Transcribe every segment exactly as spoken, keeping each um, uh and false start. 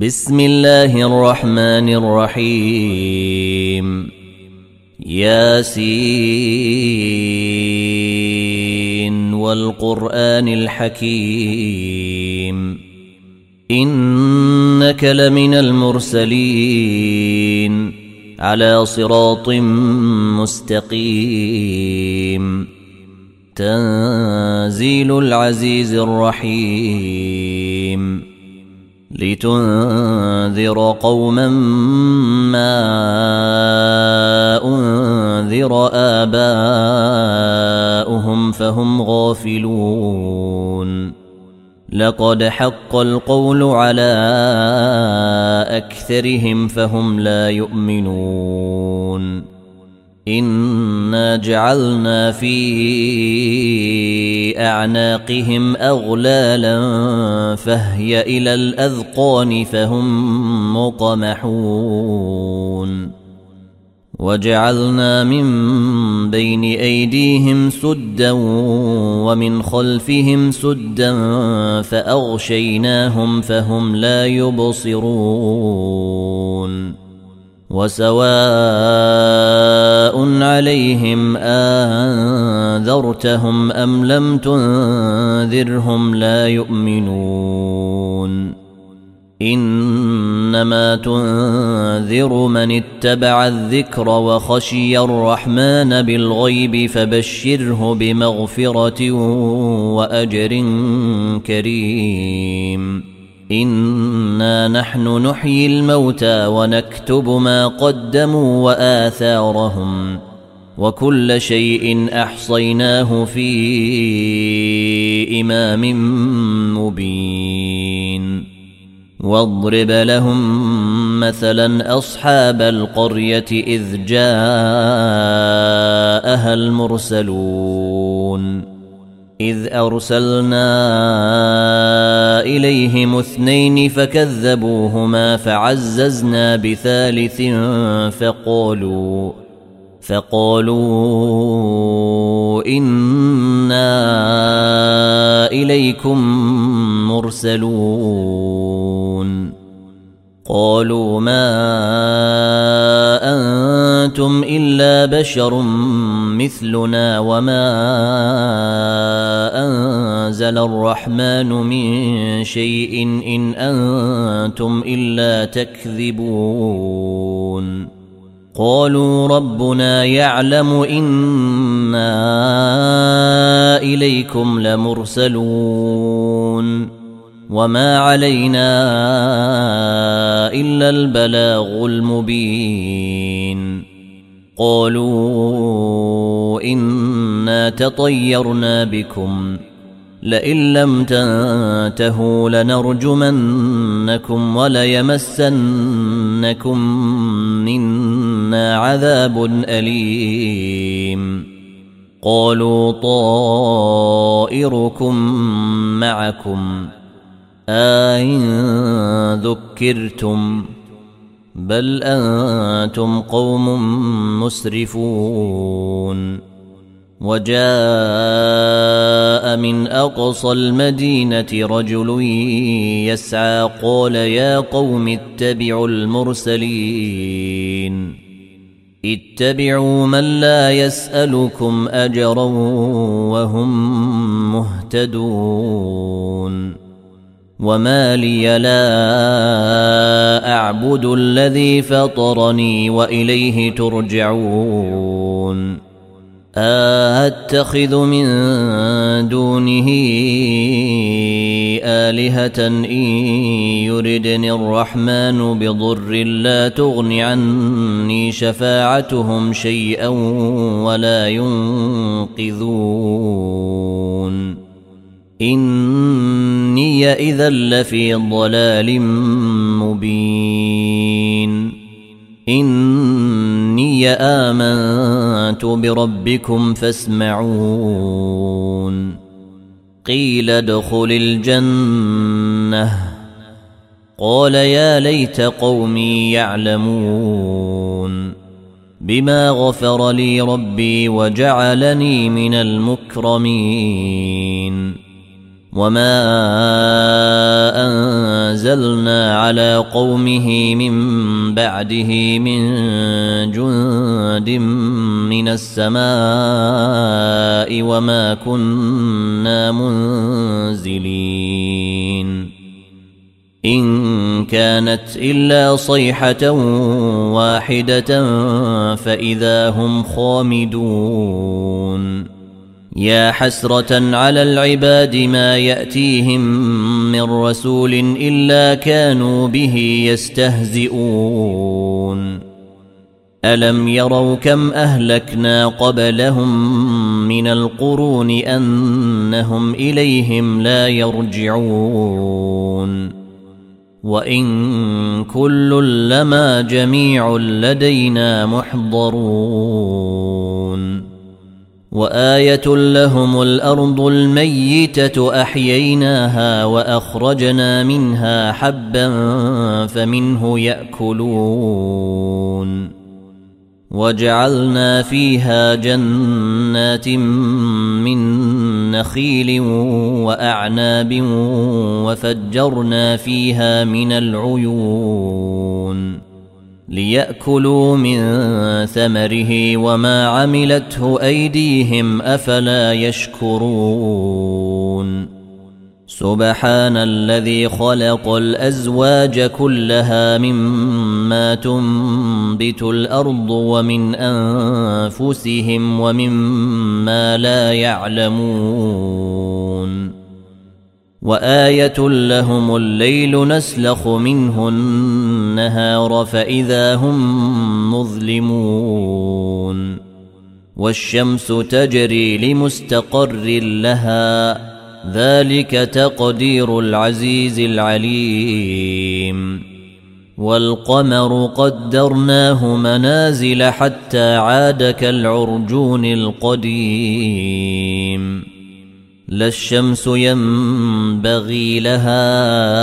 بسم الله الرحمن الرحيم. ياسين والقرآن الحكيم إنك لمن المرسلين على صراط مستقيم تنزيل العزيز الرحيم لتنذر قوما ما أنذر آباؤهم فهم غافلون لقد حق القول على أكثرهم فهم لا يؤمنون إنا جعلنا في أعناقهم أغلالا فهي إلى الأذقان فهم مقمحون وجعلنا من بين أيديهم سدا ومن خلفهم سدا فأغشيناهم فهم لا يبصرون وسواء عليهم أنذرتهم أم لم تنذرهم لا يؤمنون إنما تنذر من اتبع الذكر وخشي الرحمن بالغيب فبشره بمغفرة وأجر كريم إنا نحن نحيي الموتى ونكتب ما قدموا وآثارهم وكل شيء أحصيناه في إمام مبين واضرب لهم مثلا أصحاب القرية إذ جاءها المرسلون إذ أرسلنا إليهم اثنين فكذبوهما فعززنا بثالث فقالوا فقالوا إنا إليكم مرسلون قالوا ما أنتم إلا بشر مثلنا وما أنزل الرحمن من شيء إن أنتم إلا تكذبون قالوا ربنا يعلم إنا إليكم لمرسلون وما علينا إلا البلاغ المبين قالوا إنا تطيرنا بكم لئن لم تنتهوا لنرجمنكم وليمسنكم منا عذاب أليم قالوا طائركم معكم أئن ذكرتم بل أنتم قوم مسرفون وجاء من أقصى المدينة رجل يسعى قال يا قوم اتبعوا المرسلين اتبعوا من لا يسألكم أجرا وهم مهتدون وما لي لا أعبد الذي فطرني وإليه ترجعون أتخذ من دونه آلهة إن يردني الرحمن بضر لا تغن عني شفاعتهم شيئا ولا ينقذون إني إذا لفي ضلال مبين إني آمنت بربكم فاسمعون قيل ادخل الجنة قال يا ليت قومي يعلمون بما غفر لي ربي وجعلني من المكرمين وما أنزلنا على قومه من بعده من جند من السماء وما كنا منزلين إن كانت إلا صيحة واحدة فإذا هم خامدون يا حسرة على العباد ما يأتيهم من رسول إلا كانوا به يستهزئون ألم يروا كم أهلكنا قبلهم من القرون أنهم إليهم لا يرجعون وإن كل لما جميع لدينا محضرون وآية لهم الأرض الميتة أحييناها وأخرجنا منها حبا فمنه يأكلون وجعلنا فيها جنات من نخيل وأعناب وفجرنا فيها من العيون ليأكلوا من ثمره وما عملته أيديهم أفلا يشكرون سبحان الذي خلق الأزواج كلها مما تنبت الأرض ومن أنفسهم ومما لا يعلمون وآية لهم الليل نسلخ منه النهار فإذا هم مظلمون والشمس تجري لمستقر لها ذلك تقدير العزيز العليم والقمر قدرناه منازل حتى عاد كالعرجون القديم لا الشمس ينبغي لها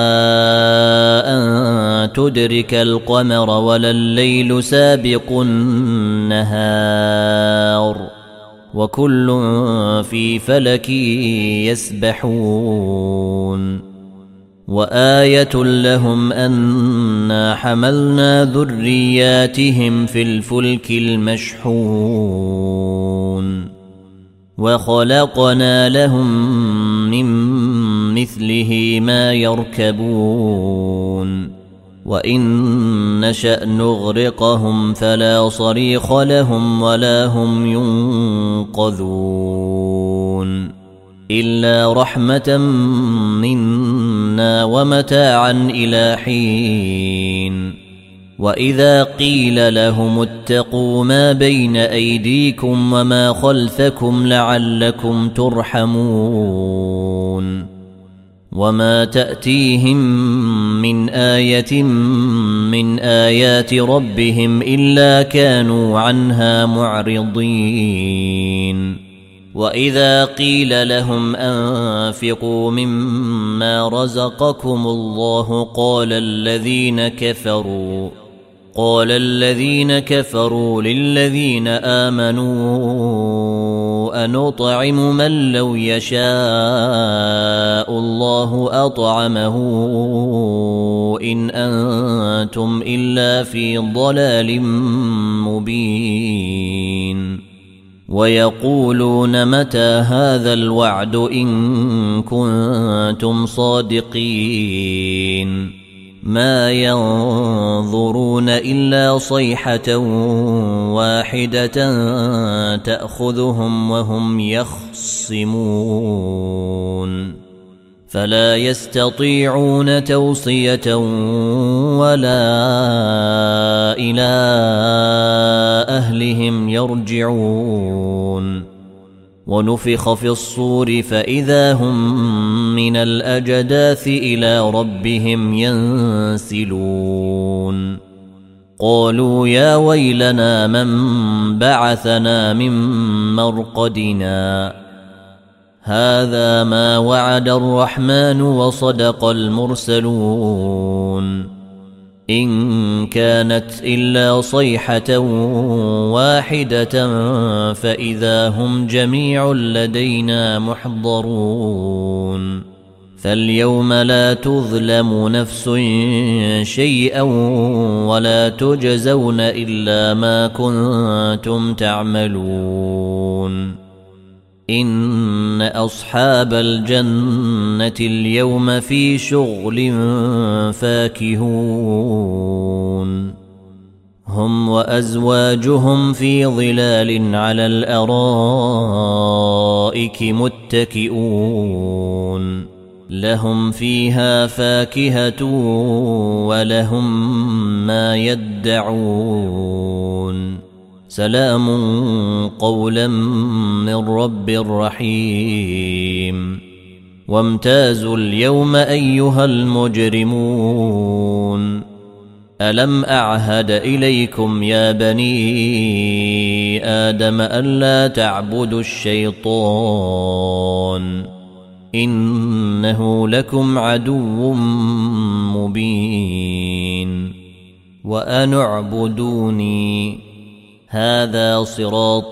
أن تدرك القمر ولا الليل سابق النهار وكل في فلك يسبحون وآية لهم أنا حملنا ذرياتهم في الفلك المشحون وخلقنا لهم من مثله ما يركبون وإن نشأ نغرقهم فلا صريخ لهم ولا هم ينقذون إلا رحمة منا ومتاعا إلى حين وإذا قيل لهم اتقوا ما بين أيديكم وما خلفكم لعلكم ترحمون وما تأتيهم من آية من آيات ربهم إلا كانوا عنها معرضين وإذا قيل لهم أنفقوا مما رزقكم الله قال الذين كفروا قال الذين كفروا للذين آمنوا أنطعم من لو يشاء الله أطعمه إن أنتم إلا في ضلال مبين ويقولون متى هذا الوعد إن كنتم صادقين ما ينظرون إلا صيحة واحدة تأخذهم وهم يخصمون فلا يستطيعون توصية ولا إلى أهلهم يرجعون ونفخ في الصور فإذا هم من الأجداث إلى ربهم ينسلون قالوا يا ويلنا من بعثنا من مرقدنا هذا ما وعد الرحمن وصدق المرسلون إن كانت إلا صيحة واحدة فإذا هم جميع لدينا محضرون فاليوم لا تظلم نفس شيئا ولا تجزون إلا ما كنتم تعملون إن أصحاب الجنة اليوم في شغل فاكهون هم وأزواجهم في ظلال على الأرائك متكئون لهم فيها فاكهة ولهم ما يدعون سلام قولا من رب رحيم وامتازوا اليوم أيها المجرمون ألم أعهد إليكم يا بني آدم ألا تعبدوا الشيطان إنه لكم عدو مبين وأن اعبدوني هذا صراط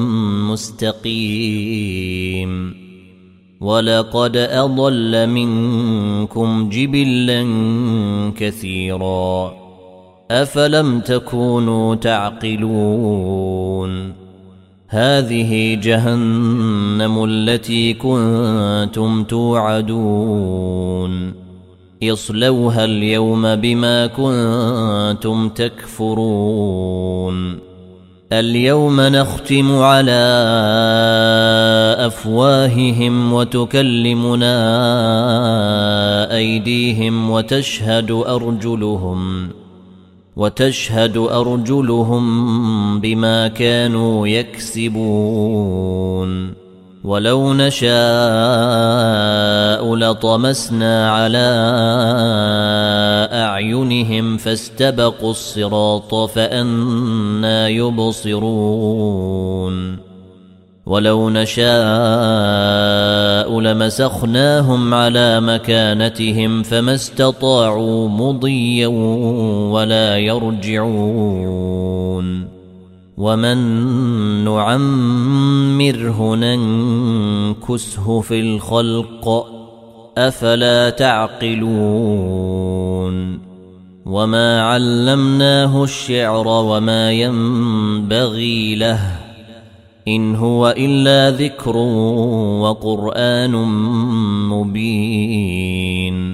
مستقيم ولقد أضل منكم جبلا كثيرا أفلم تكونوا تعقلون هذه جهنم التي كنتم توعدون اصلوها اليوم بما كنتم تكفرون اليوم نختم على أفواههم وتكلمنا أيديهم وتشهد أرجلهم وتشهد أرجلهم بما كانوا يكسبون ولو نشاء لطمسنا على أعينهم فاستبقوا الصراط فأنى يبصرون ولو نشاء لمسخناهم على مكانتهم فما استطاعوا مضيا ولا يرجعون ومن نعمره ننكسه في الخلق أفلا تعقلون وما علمناه الشعر وما ينبغي له إن هو إلا ذكر وقرآن مبين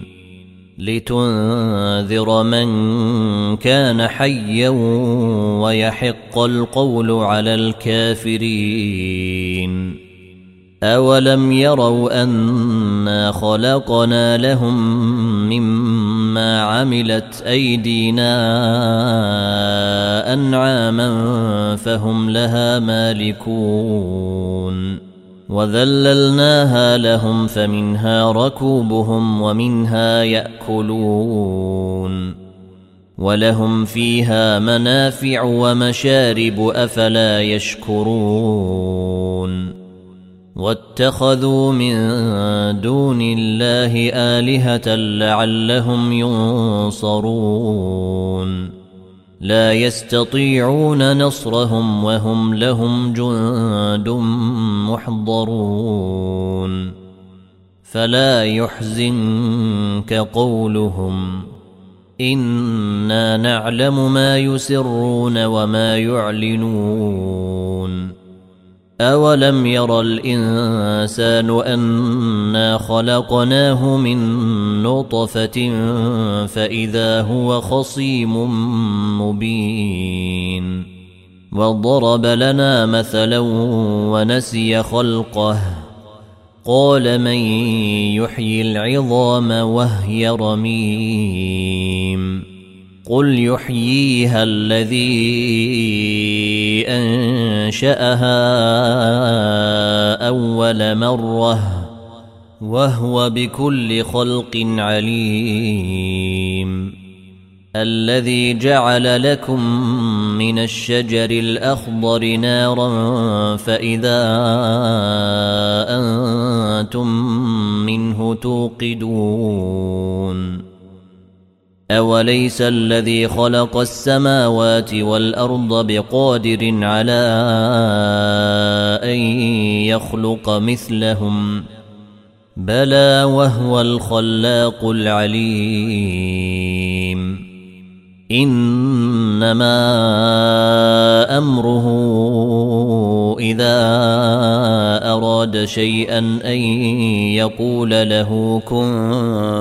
لتنذر من كان حيا ويحق القول على الكافرين أولم يروا أنا خلقنا لهم مما عملت أيدينا أنعاما فهم لها مالكون وذللناها لهم فمنها ركوبهم ومنها يأكلون ولهم فيها منافع ومشارب أفلا يشكرون واتخذوا من دون الله آلهة لعلهم ينصرون لا يستطيعون نصرهم وهم لهم جند محضرون فلا يحزنك قولهم إنا نعلم ما يسرون وما يعلنون أولم ير الإنسان أنا خلقناه من نطفة فإذا هو خصيم مبين وضرب لنا مثلا ونسي خلقه قال من يحيي العظام وهي رميم قل يحييها الذي أنشأها أول مرة وهو بكل خلق عليم الذي جعل لكم من الشجر الأخضر نارا فإذا أنتم منه توقدون أوليس الذي خلق السماوات والأرض بقادر على أن يخلق مثلهم بلى وهو الخلاق العليم إنما أمره إذا أراد شيئا أن يقول له كن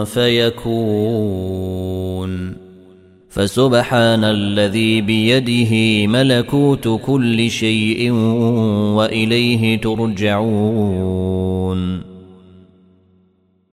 فيكون فسبحان الذي بيده ملكوت كل شيء وإليه ترجعون